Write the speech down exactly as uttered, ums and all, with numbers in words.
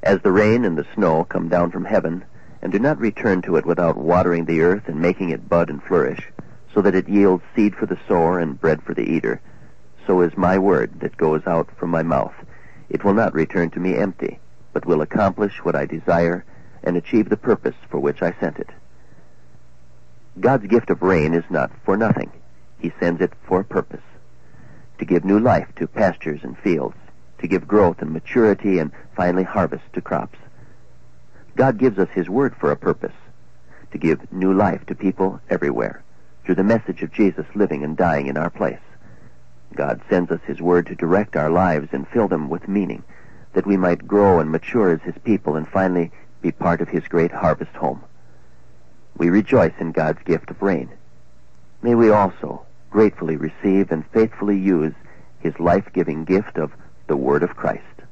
As the rain and the snow come down from heaven, and do not return to it without watering the earth and making it bud and flourish, so that it yields seed for the sower and bread for the eater, so is my word that goes out from my mouth. It will not return to me empty, but will accomplish what I desire and achieve the purpose for which I sent it. God's gift of rain is not for nothing. He sends it for a purpose: to give new life to pastures and fields, to give growth and maturity and finally harvest to crops. God gives us His word for a purpose: to give new life to people everywhere, through the message of Jesus living and dying in our place. God sends us His word to direct our lives and fill them with meaning, that we might grow and mature as His people and finally be part of His great harvest home. We rejoice in God's gift of rain. May we also gratefully receive and faithfully use His life-giving gift of the Word of Christ.